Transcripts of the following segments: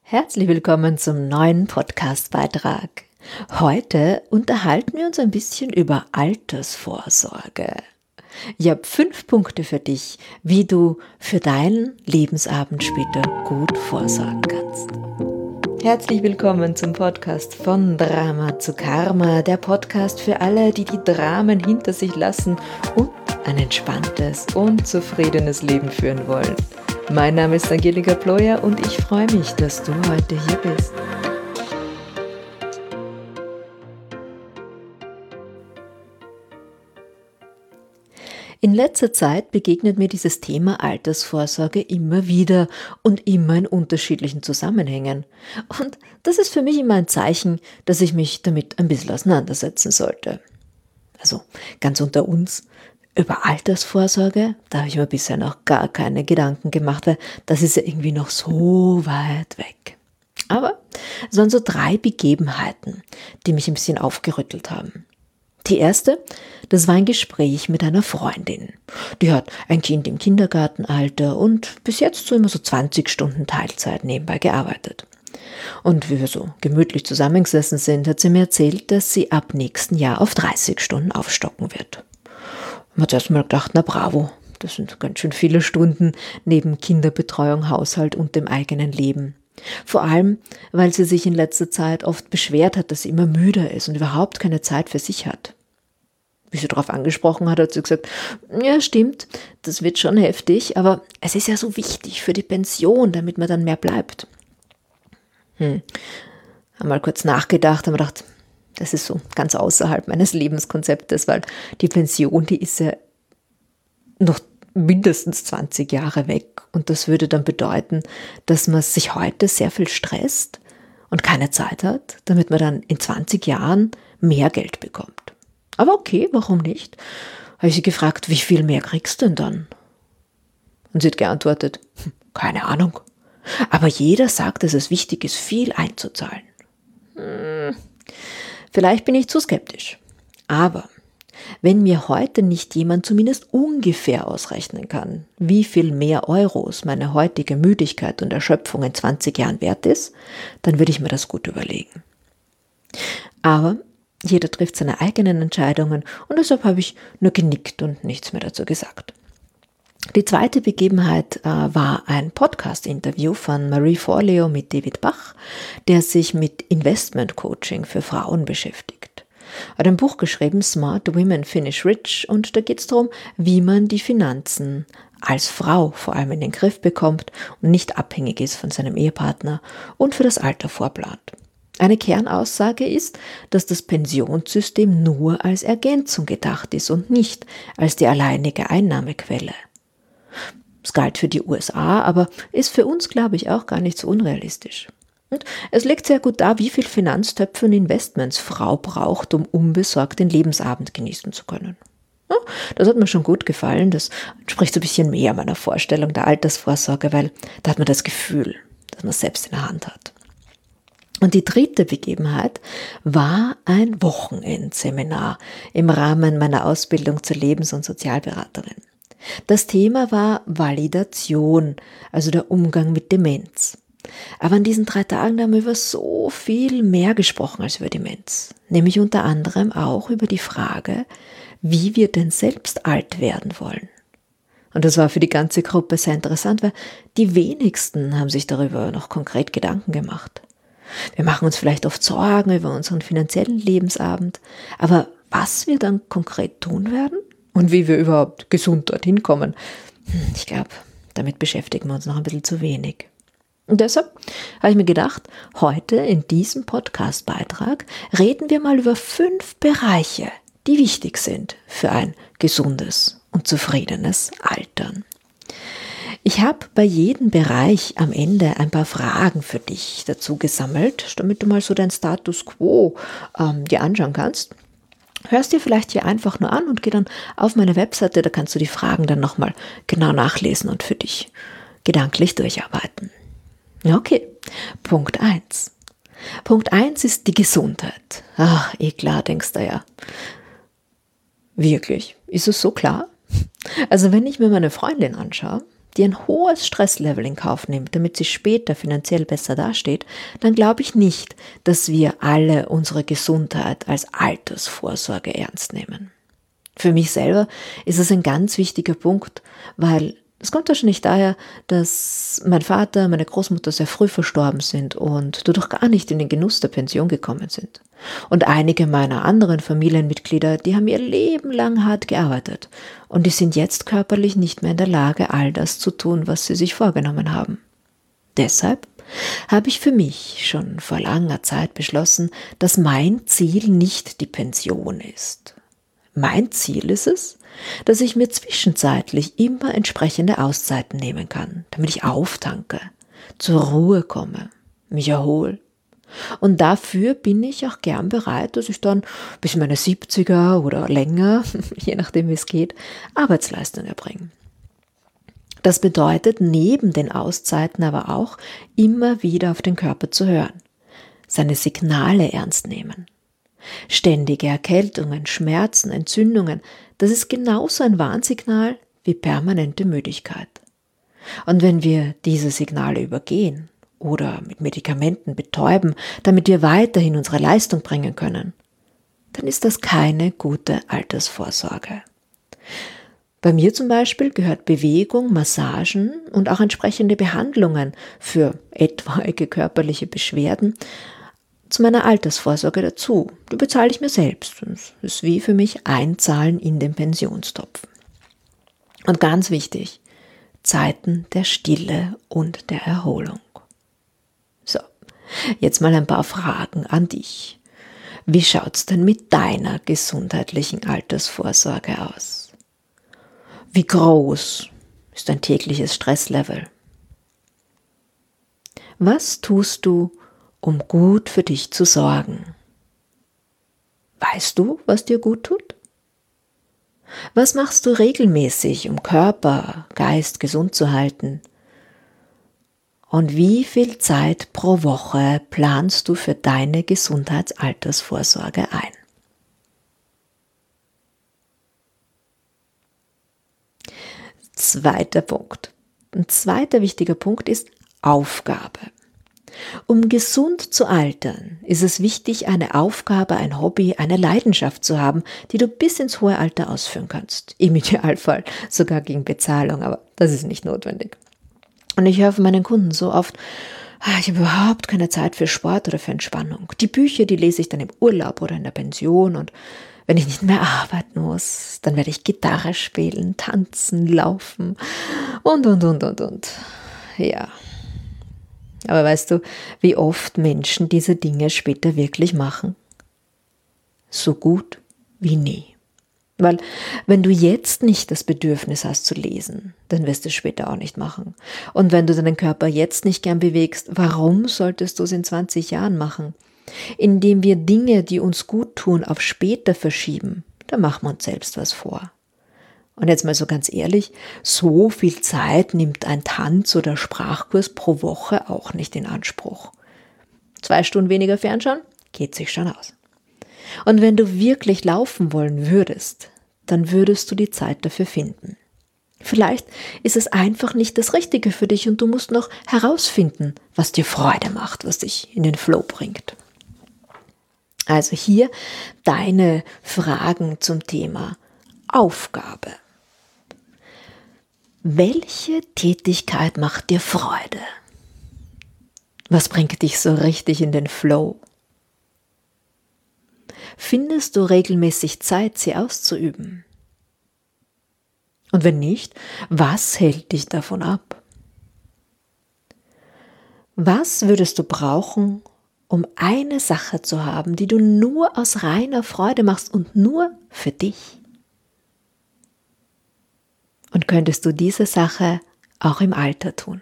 Herzlich willkommen zum neuen Podcast-Beitrag. Heute unterhalten wir uns ein bisschen über Altersvorsorge. Ich habe 5 Punkte für dich, wie du für deinen Lebensabend später gut vorsorgen kannst. Herzlich willkommen zum Podcast von Drama zu Karma, der Podcast für alle, die die Dramen hinter sich lassen und ein entspanntes und zufriedenes Leben führen wollen. Mein Name ist Angelika Ployer und ich freue mich, dass du heute hier bist. In letzter Zeit begegnet mir dieses Thema Altersvorsorge immer wieder und immer in unterschiedlichen Zusammenhängen. Und das ist für mich immer ein Zeichen, dass ich mich damit ein bisschen auseinandersetzen sollte. Also ganz unter uns, über Altersvorsorge, da habe ich mir bisher noch gar keine Gedanken gemacht, weil das ist ja irgendwie noch so weit weg. Aber es waren so 3 Begebenheiten, die mich ein bisschen aufgerüttelt haben. Die erste, das war ein Gespräch mit einer Freundin. Die hat ein Kind im Kindergartenalter und bis jetzt so immer so 20 Stunden Teilzeit nebenbei gearbeitet. Und wie wir so gemütlich zusammengesessen sind, hat sie mir erzählt, dass sie ab nächsten Jahr auf 30 Stunden aufstocken wird. Man hat erst mal gedacht, na bravo, das sind ganz schön viele Stunden neben Kinderbetreuung, Haushalt und dem eigenen Leben. Vor allem, weil sie sich in letzter Zeit oft beschwert hat, dass sie immer müde ist und überhaupt keine Zeit für sich hat. Wie sie darauf angesprochen hat sie gesagt, ja stimmt, das wird schon heftig, aber es ist ja so wichtig für die Pension, damit man dann mehr bleibt. Haben mal kurz nachgedacht, haben gedacht, das ist so ganz außerhalb meines Lebenskonzeptes, weil die Pension, die ist ja noch mindestens 20 Jahre weg und das würde dann bedeuten, dass man sich heute sehr viel stresst und keine Zeit hat, damit man dann in 20 Jahren mehr Geld bekommt. Aber okay, warum nicht? Habe ich sie gefragt, wie viel mehr kriegst du denn dann? Und sie hat geantwortet, keine Ahnung. Aber jeder sagt, dass es wichtig ist, viel einzuzahlen. Vielleicht bin ich zu skeptisch. Aber wenn mir heute nicht jemand zumindest ungefähr ausrechnen kann, wie viel mehr Euros meine heutige Müdigkeit und Erschöpfung in 20 Jahren wert ist, dann würde ich mir das gut überlegen. Aber jeder trifft seine eigenen Entscheidungen und deshalb habe ich nur genickt und nichts mehr dazu gesagt. Die zweite Begebenheit war ein Podcast-Interview von Marie Forleo mit David Bach, der sich mit Investment-Coaching für Frauen beschäftigt. Er hat ein Buch geschrieben, Smart Women Finish Rich, und da geht es darum, wie man die Finanzen als Frau vor allem in den Griff bekommt und nicht abhängig ist von seinem Ehepartner und für das Alter vorplant. Eine Kernaussage ist, dass das Pensionssystem nur als Ergänzung gedacht ist und nicht als die alleinige Einnahmequelle. Es galt für die USA, aber ist für uns, glaube ich, auch gar nicht so unrealistisch. Und es legt sehr gut dar, wie viel Finanztöpfe und Investments Frau braucht, um unbesorgt den Lebensabend genießen zu können. Ja, das hat mir schon gut gefallen, das entspricht so ein bisschen mehr meiner Vorstellung der Altersvorsorge, weil da hat man das Gefühl, dass man es selbst in der Hand hat. Und die dritte Begebenheit war ein Wochenendseminar im Rahmen meiner Ausbildung zur Lebens- und Sozialberaterin. Das Thema war Validation, also der Umgang mit Demenz. Aber an diesen 3 Tagen haben wir über so viel mehr gesprochen als über Demenz. Nämlich unter anderem auch über die Frage, wie wir denn selbst alt werden wollen. Und das war für die ganze Gruppe sehr interessant, weil die wenigsten haben sich darüber noch konkret Gedanken gemacht. Wir machen uns vielleicht oft Sorgen über unseren finanziellen Lebensabend, aber was wir dann konkret tun werden? Und wie wir überhaupt gesund dorthin kommen, ich glaube, damit beschäftigen wir uns noch ein bisschen zu wenig. Und deshalb habe ich mir gedacht, heute in diesem Podcast-Beitrag reden wir mal über 5 Bereiche, die wichtig sind für ein gesundes und zufriedenes Altern. Ich habe bei jedem Bereich am Ende ein paar Fragen für dich dazu gesammelt, damit du mal so deinen Status quo dir anschauen kannst. Hörst dir vielleicht hier einfach nur an und geh dann auf meine Webseite, da kannst du die Fragen dann nochmal genau nachlesen und für dich gedanklich durcharbeiten. Okay, Punkt 1. Punkt 1 ist die Gesundheit. Ach, klar, denkst du ja. Wirklich? Ist es so klar? Also wenn ich mir meine Freundin anschaue, die ein hohes Stresslevel in Kauf nimmt, damit sie später finanziell besser dasteht, dann glaube ich nicht, dass wir alle unsere Gesundheit als Altersvorsorge ernst nehmen. Für mich selber ist es ein ganz wichtiger Punkt, weil es kommt wahrscheinlich daher, dass mein Vater, meine Großmutter sehr früh verstorben sind und dadurch gar nicht in den Genuss der Pension gekommen sind. Und einige meiner anderen Familienmitglieder, die haben ihr Leben lang hart gearbeitet und die sind jetzt körperlich nicht mehr in der Lage, all das zu tun, was sie sich vorgenommen haben. Deshalb habe ich für mich schon vor langer Zeit beschlossen, dass mein Ziel nicht die Pension ist. Mein Ziel ist es, dass ich mir zwischenzeitlich immer entsprechende Auszeiten nehmen kann, damit ich auftanke, zur Ruhe komme, mich erhole. Und dafür bin ich auch gern bereit, dass ich dann bis meine 70er oder länger, je nachdem wie es geht, Arbeitsleistung erbringe. Das bedeutet neben den Auszeiten aber auch, immer wieder auf den Körper zu hören, seine Signale ernst nehmen. Ständige Erkältungen, Schmerzen, Entzündungen, das ist genauso ein Warnsignal wie permanente Müdigkeit. Und wenn wir diese Signale übergehen oder mit Medikamenten betäuben, damit wir weiterhin unsere Leistung bringen können, dann ist das keine gute Altersvorsorge. Bei mir zum Beispiel gehört Bewegung, Massagen und auch entsprechende Behandlungen für etwaige körperliche Beschwerden zu meiner Altersvorsorge dazu. Die bezahle ich mir selbst. Das ist wie für mich Einzahlen in den Pensionstopf. Und ganz wichtig, Zeiten der Stille und der Erholung. So, jetzt mal ein paar Fragen an dich. Wie schaut's denn mit deiner gesundheitlichen Altersvorsorge aus? Wie groß ist dein tägliches Stresslevel? Was tust du, um gut für dich zu sorgen? Weißt du, was dir gut tut? Was machst du regelmäßig, um Körper, Geist gesund zu halten? Und wie viel Zeit pro Woche planst du für deine Gesundheitsaltersvorsorge ein? Zweiter Punkt. Ein zweiter wichtiger Punkt ist Aufgabe. Um gesund zu altern, ist es wichtig, eine Aufgabe, ein Hobby, eine Leidenschaft zu haben, die du bis ins hohe Alter ausführen kannst. Im Idealfall sogar gegen Bezahlung, aber das ist nicht notwendig. Und ich höre von meinen Kunden so oft, ich habe überhaupt keine Zeit für Sport oder für Entspannung. Die Bücher, die lese ich dann im Urlaub oder in der Pension und wenn ich nicht mehr arbeiten muss, dann werde ich Gitarre spielen, tanzen, laufen und. Ja. Aber weißt du, wie oft Menschen diese Dinge später wirklich machen? So gut wie nie. Weil wenn du jetzt nicht das Bedürfnis hast zu lesen, dann wirst du es später auch nicht machen. Und wenn du deinen Körper jetzt nicht gern bewegst, warum solltest du es in 20 Jahren machen? Indem wir Dinge, die uns gut tun, auf später verschieben, da machen wir uns selbst was vor. Und jetzt mal so ganz ehrlich, so viel Zeit nimmt ein Tanz- oder Sprachkurs pro Woche auch nicht in Anspruch. 2 Stunden weniger Fernschauen, geht sich schon aus. Und wenn du wirklich laufen wollen würdest, dann würdest du die Zeit dafür finden. Vielleicht ist es einfach nicht das Richtige für dich und du musst noch herausfinden, was dir Freude macht, was dich in den Flow bringt. Also hier deine Fragen zum Thema Aufgabe. Welche Tätigkeit macht dir Freude? Was bringt dich so richtig in den Flow? Findest du regelmäßig Zeit, sie auszuüben? Und wenn nicht, was hält dich davon ab? Was würdest du brauchen, um eine Sache zu haben, die du nur aus reiner Freude machst und nur für dich? Und könntest du diese Sache auch im Alter tun?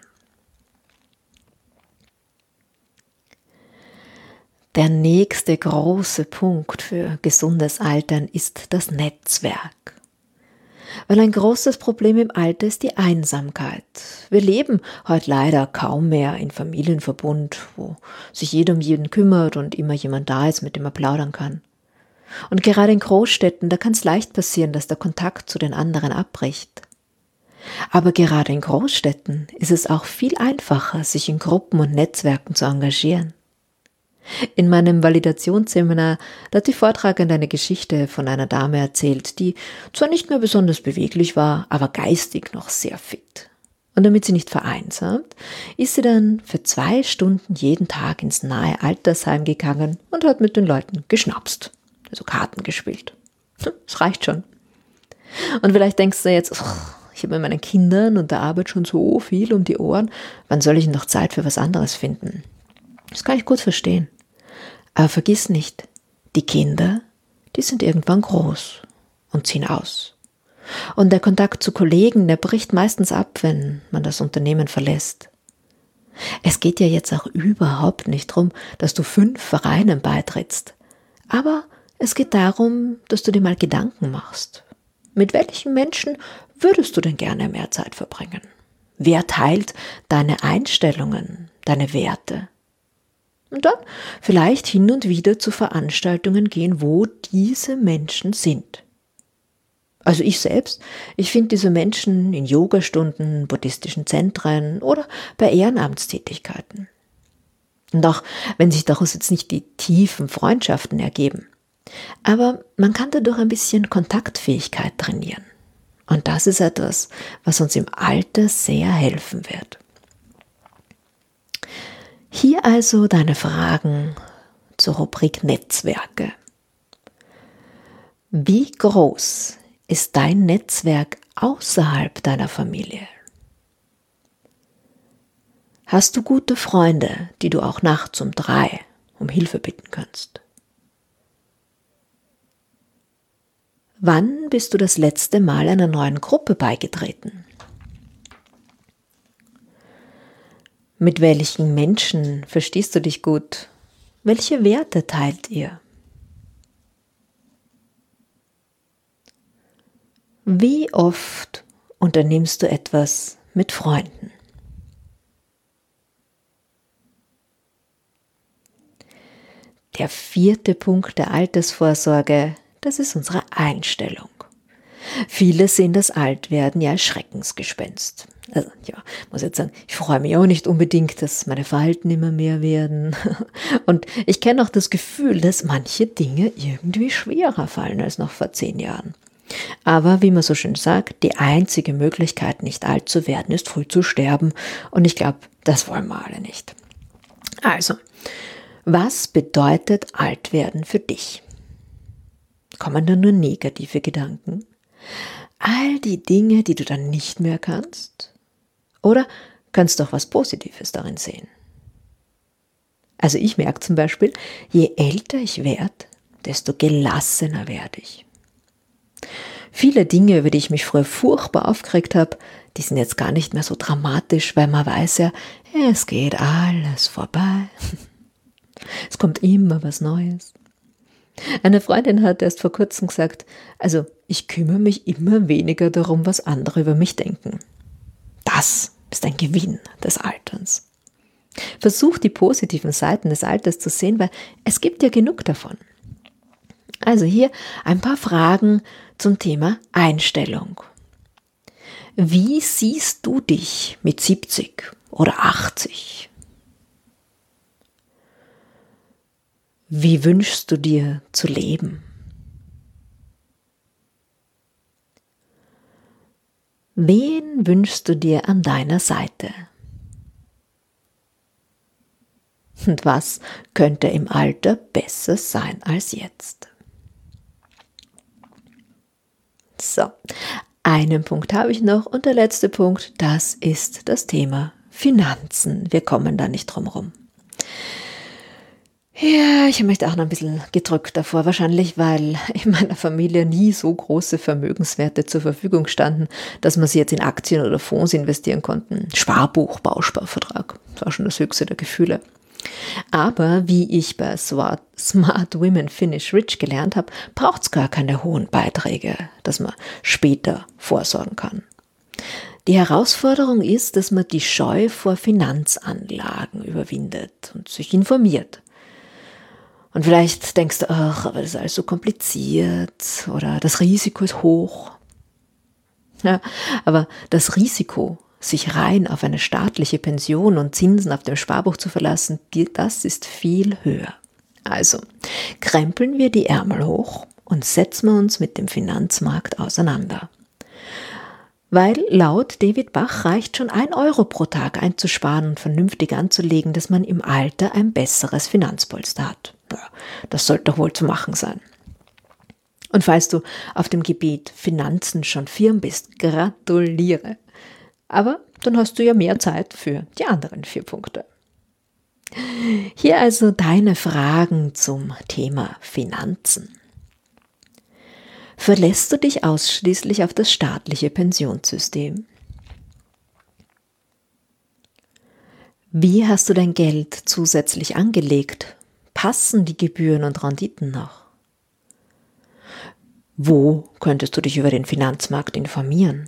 Der nächste große Punkt für gesundes Altern ist das Netzwerk. Weil ein großes Problem im Alter ist die Einsamkeit. Wir leben heute leider kaum mehr in Familienverbund, wo sich jeder um jeden kümmert und immer jemand da ist, mit dem man plaudern kann. Und gerade in Großstädten, da kann es leicht passieren, dass der Kontakt zu den anderen abbricht. Aber gerade in Großstädten ist es auch viel einfacher, sich in Gruppen und Netzwerken zu engagieren. In meinem Validationsseminar hat die Vortragende eine Geschichte von einer Dame erzählt, die zwar nicht mehr besonders beweglich war, aber geistig noch sehr fit. Und damit sie nicht vereinsamt, ist sie dann für 2 Stunden jeden Tag ins nahe Altersheim gegangen und hat mit den Leuten geschnapst, also Karten gespielt. Das reicht schon. Und vielleicht denkst du jetzt, ich habe mit meinen Kindern und der Arbeit schon so viel um die Ohren, wann soll ich noch Zeit für was anderes finden? Das kann ich gut verstehen. Aber vergiss nicht, die Kinder, die sind irgendwann groß und ziehen aus. Und der Kontakt zu Kollegen, der bricht meistens ab, wenn man das Unternehmen verlässt. Es geht ja jetzt auch überhaupt nicht darum, dass du 5 Vereinen beitrittst. Aber es geht darum, dass du dir mal Gedanken machst. Mit welchen Menschen würdest du denn gerne mehr Zeit verbringen? Wer teilt deine Einstellungen, deine Werte? Und dann vielleicht hin und wieder zu Veranstaltungen gehen, wo diese Menschen sind. Also ich selbst, ich finde diese Menschen in Yogastunden, buddhistischen Zentren oder bei Ehrenamtstätigkeiten. Und auch wenn sich daraus jetzt nicht die tiefen Freundschaften ergeben, aber man kann dadurch ein bisschen Kontaktfähigkeit trainieren. Und das ist etwas, was uns im Alter sehr helfen wird. Hier also deine Fragen zur Rubrik Netzwerke. Wie groß ist dein Netzwerk außerhalb deiner Familie? Hast du gute Freunde, die du auch nachts um 3 um Hilfe bitten kannst? Wann bist du das letzte Mal einer neuen Gruppe beigetreten? Mit welchen Menschen verstehst du dich gut? Welche Werte teilt ihr? Wie oft unternimmst du etwas mit Freunden? Der 4. Punkt der Altersvorsorge, das ist unsere Einstellung. Viele sehen das Altwerden ja als Schreckensgespenst. Also ja, muss jetzt sagen, ich freue mich auch nicht unbedingt, dass meine Falten immer mehr werden. Und ich kenne auch das Gefühl, dass manche Dinge irgendwie schwerer fallen als noch vor 10 Jahren. Aber wie man so schön sagt, die einzige Möglichkeit, nicht alt zu werden, ist früh zu sterben. Und ich glaube, das wollen wir alle nicht. Also, was bedeutet Altwerden für dich? Kommen da nur negative Gedanken? All die Dinge, die du dann nicht mehr kannst? Oder kannst du auch was Positives darin sehen? Also ich merke zum Beispiel, je älter ich werde, desto gelassener werde ich. Viele Dinge, über die ich mich früher furchtbar aufgeregt habe, die sind jetzt gar nicht mehr so dramatisch, weil man weiß ja, es geht alles vorbei. Es kommt immer was Neues. Eine Freundin hat erst vor kurzem gesagt, also ich kümmere mich immer weniger darum, was andere über mich denken. Das ist ein Gewinn des Alterns. Versuch die positiven Seiten des Alters zu sehen, weil es gibt ja genug davon. Also hier ein paar Fragen zum Thema Einstellung. Wie siehst du dich mit 70 oder 80? Wie wünschst du dir zu leben? Wen wünschst du dir an deiner Seite? Und was könnte im Alter besser sein als jetzt? So, einen Punkt habe ich noch und der letzte Punkt, das ist das Thema Finanzen. Wir kommen da nicht drum rum. Ja, ich habe mich da auch noch ein bisschen gedrückt davor, wahrscheinlich, weil in meiner Familie nie so große Vermögenswerte zur Verfügung standen, dass man sie jetzt in Aktien oder Fonds investieren konnten. Sparbuch, Bausparvertrag, das war schon das höchste der Gefühle. Aber wie ich bei Smart Women Finish Rich gelernt habe, braucht es gar keine hohen Beiträge, dass man später vorsorgen kann. Die Herausforderung ist, dass man die Scheu vor Finanzanlagen überwindet und sich informiert. Und vielleicht denkst du, ach, aber das ist alles so kompliziert oder das Risiko ist hoch. Ja, aber das Risiko, sich rein auf eine staatliche Pension und Zinsen auf dem Sparbuch zu verlassen, das ist viel höher. Also krempeln wir die Ärmel hoch und setzen wir uns mit dem Finanzmarkt auseinander. Weil laut David Bach reicht schon 1 Euro pro Tag einzusparen und vernünftig anzulegen, dass man im Alter ein besseres Finanzpolster hat. Ja, das sollte doch wohl zu machen sein. Und falls du auf dem Gebiet Finanzen schon firm bist, gratuliere. Aber dann hast du ja mehr Zeit für die anderen 4 Punkte. Hier also deine Fragen zum Thema Finanzen. Verlässt du dich ausschließlich auf das staatliche Pensionssystem? Wie hast du dein Geld zusätzlich angelegt? Passen die Gebühren und Renditen noch? Wo könntest du dich über den Finanzmarkt informieren?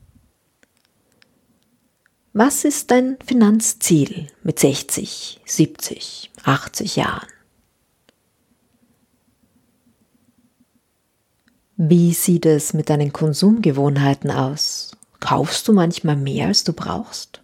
Was ist dein Finanzziel mit 60, 70, 80 Jahren? Wie sieht es mit deinen Konsumgewohnheiten aus? Kaufst du manchmal mehr, als du brauchst?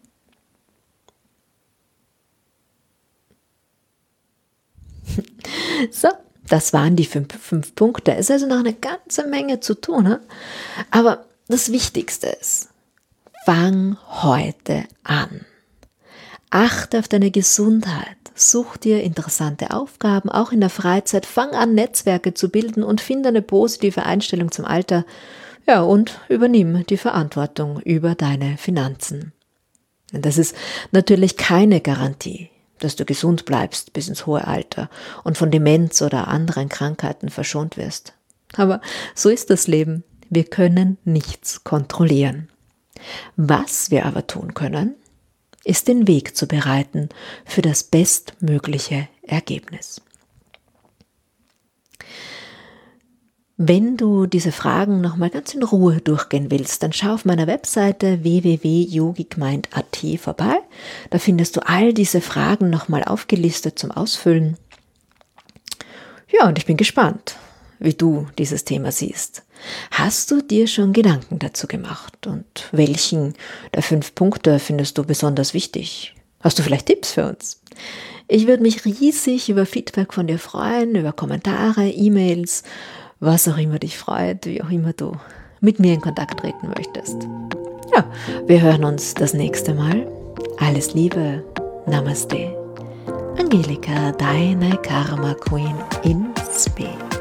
So, das waren die 5 Punkte. Es ist also noch eine ganze Menge zu tun. Ne? Aber das Wichtigste ist, fang heute an. Achte auf deine Gesundheit. Such dir interessante Aufgaben, auch in der Freizeit. Fang an, Netzwerke zu bilden und finde eine positive Einstellung zum Alter. Ja, und übernimm die Verantwortung über deine Finanzen. Und das ist natürlich keine Garantie, dass du gesund bleibst bis ins hohe Alter und von Demenz oder anderen Krankheiten verschont wirst. Aber so ist das Leben. Wir können nichts kontrollieren. Was wir aber tun können, ist den Weg zu bereiten für das bestmögliche Ergebnis. Wenn du diese Fragen nochmal ganz in Ruhe durchgehen willst, dann schau auf meiner Webseite www.yogicmind.at vorbei. Da findest du all diese Fragen nochmal aufgelistet zum Ausfüllen. Ja, und ich bin gespannt, wie du dieses Thema siehst. Hast du dir schon Gedanken dazu gemacht? Und welchen der 5 Punkte findest du besonders wichtig? Hast du vielleicht Tipps für uns? Ich würde mich riesig über Feedback von dir freuen, über Kommentare, E-Mails, was auch immer dich freut, wie auch immer du mit mir in Kontakt treten möchtest. Ja, wir hören uns das nächste Mal. Alles Liebe, Namaste. Angelika, deine Karma Queen in Speed.